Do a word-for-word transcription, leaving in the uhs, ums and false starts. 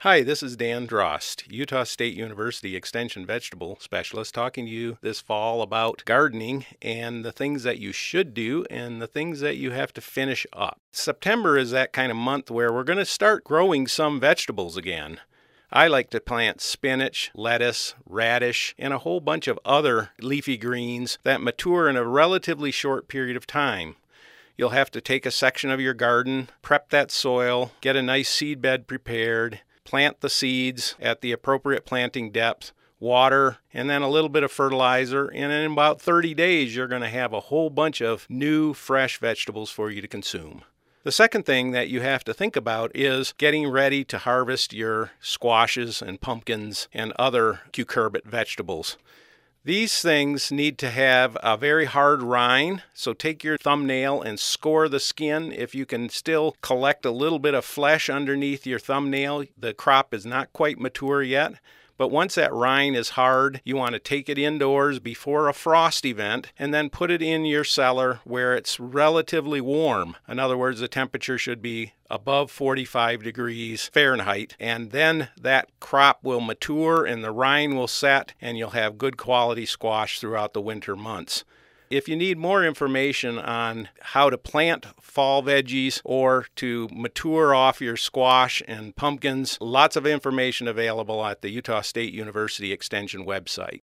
Hi, this is Dan Drost, Utah State University Extension Vegetable Specialist, talking to you this fall about gardening and the things that you should do and the things that you have to finish up. September is that kind of month where we're going to start growing some vegetables again. I like to plant spinach, lettuce, radish, and a whole bunch of other leafy greens that mature in a relatively short period of time. You'll have to take a section of your garden, prep that soil, get a nice seed bed prepared, plant the seeds at the appropriate planting depth, water, and then a little bit of fertilizer, and in about thirty days you're going to have a whole bunch of new, fresh vegetables for you to consume. The second thing that you have to think about is getting ready to harvest your squashes and pumpkins and other cucurbit vegetables. These things need to have a very hard rind, so take your thumbnail and score the skin. If you can still collect a little bit of flesh underneath your thumbnail, the crop is not quite mature yet. But once that rind is hard, you want to take it indoors before a frost event and then put it in your cellar where it's relatively warm. In other words, the temperature should be above forty-five degrees Fahrenheit, and then that crop will mature and the rind will set and you'll have good quality squash throughout the winter months. If you need more information on how to plant fall veggies or to mature off your squash and pumpkins, lots of information available at the Utah State University Extension website.